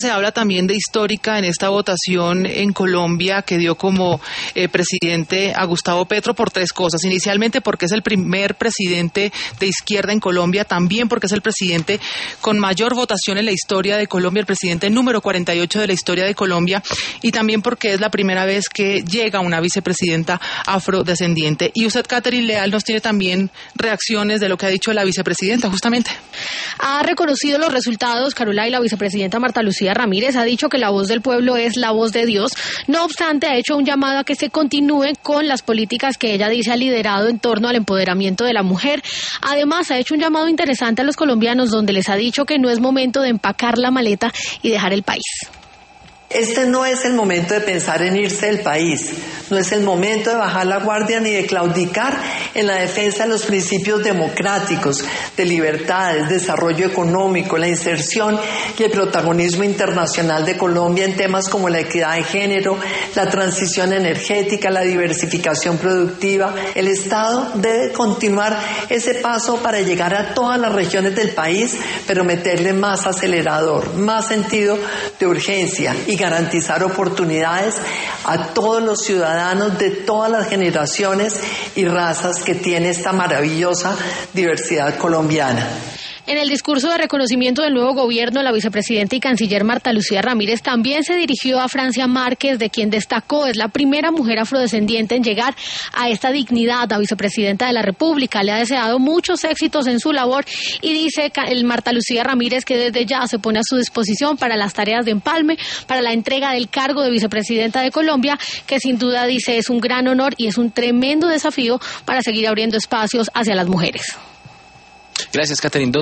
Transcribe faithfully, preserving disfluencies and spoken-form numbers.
Se habla también de histórica en esta votación en Colombia que dio como eh, presidente a Gustavo Petro por tres cosas. Inicialmente porque es el primer presidente de izquierda en Colombia, también porque es el presidente con mayor votación en la historia de Colombia, el presidente número cuarenta y ocho de la historia de Colombia, y también porque es la primera vez que llega una vicepresidenta afrodescendiente. Y usted, Catherine Leal, nos tiene también reacciones de lo que ha dicho la vicepresidenta, justamente. Ha reconocido los resultados, Carola, y la vicepresidenta Marta Lucía Ramírez ha dicho que la voz del pueblo es la voz de Dios. No obstante, ha hecho un llamado a que se continúe con las políticas que ella dice ha liderado en torno al empoderamiento de la mujer. Además, ha hecho un llamado interesante a los colombianos donde les ha dicho que no es momento de empacar la maleta y dejar el país. Este no es el momento de pensar en irse del país, no es el momento de bajar la guardia ni de claudicar en la defensa de los principios democráticos, de libertades, desarrollo económico, la inserción y el protagonismo internacional de Colombia en temas como la equidad de género, la transición energética, la diversificación productiva. El Estado debe continuar ese paso para llegar a todas las regiones del país, pero meterle más acelerador, más sentido de urgencia y garantizar oportunidades a todos los ciudadanos de todas las generaciones y razas que tiene esta maravillosa diversidad colombiana. En el discurso de reconocimiento del nuevo gobierno, la vicepresidenta y canciller Marta Lucía Ramírez también se dirigió a Francia Márquez, de quien destacó es la primera mujer afrodescendiente en llegar a esta dignidad, a vicepresidenta de la República. Le ha deseado muchos éxitos en su labor y dice el Marta Lucía Ramírez que desde ya se pone a su disposición para las tareas de empalme, para la entrega del cargo de vicepresidenta de Colombia, que sin duda dice es un gran honor y es un tremendo desafío para seguir abriendo espacios hacia las mujeres. Gracias, Catherine.